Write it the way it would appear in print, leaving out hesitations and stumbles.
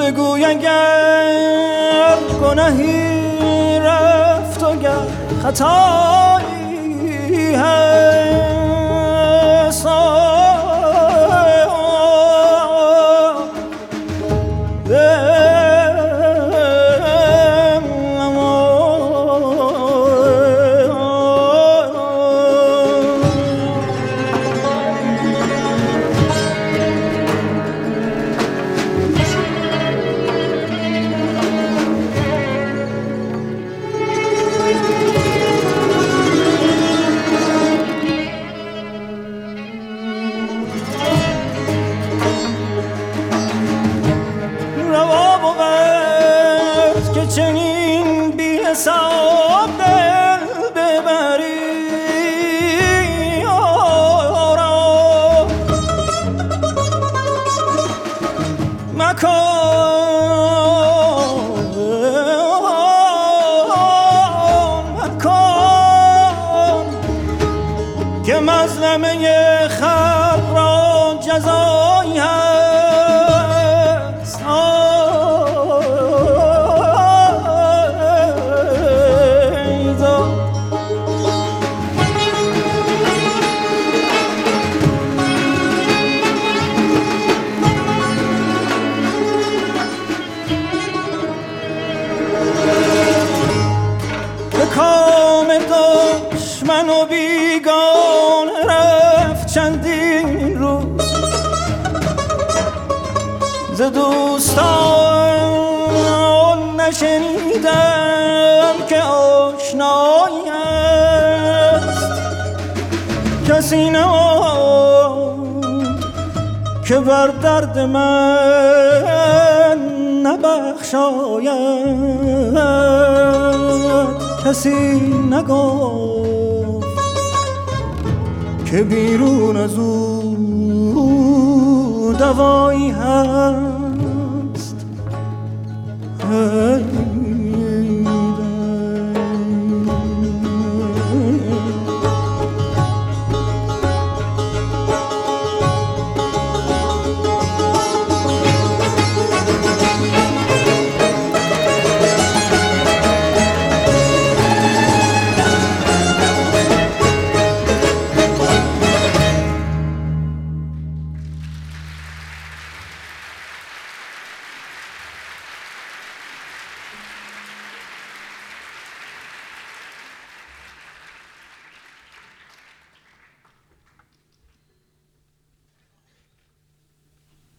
بگوی اگر گناهی رفت و گر خطایی هست چنین بی حساب دل ببری مکن که مظلمه خلق را جزایی هست کام دشمن و بیگان رفت چندین روز ز دوستان نشنیدم که آشنایی است کسی نماند که بر درد من نبخشاید کسی نگفت که بیرون از او دوایی هست